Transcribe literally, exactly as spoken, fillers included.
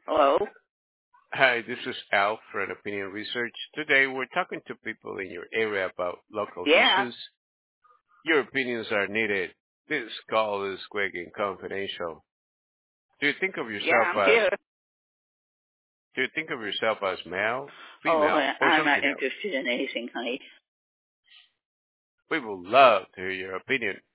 Hello? Hi, this is Al from Opinion Research. Today we're talking to people in your area about local Yeah. issues. Your opinions are needed. This call is quick and confidential. Do you think of Yeah, yourself I'm as here. do you think of yourself as male, Oh, female, I- or I'm not something else? interested in anything, honey. We would love to hear your opinion.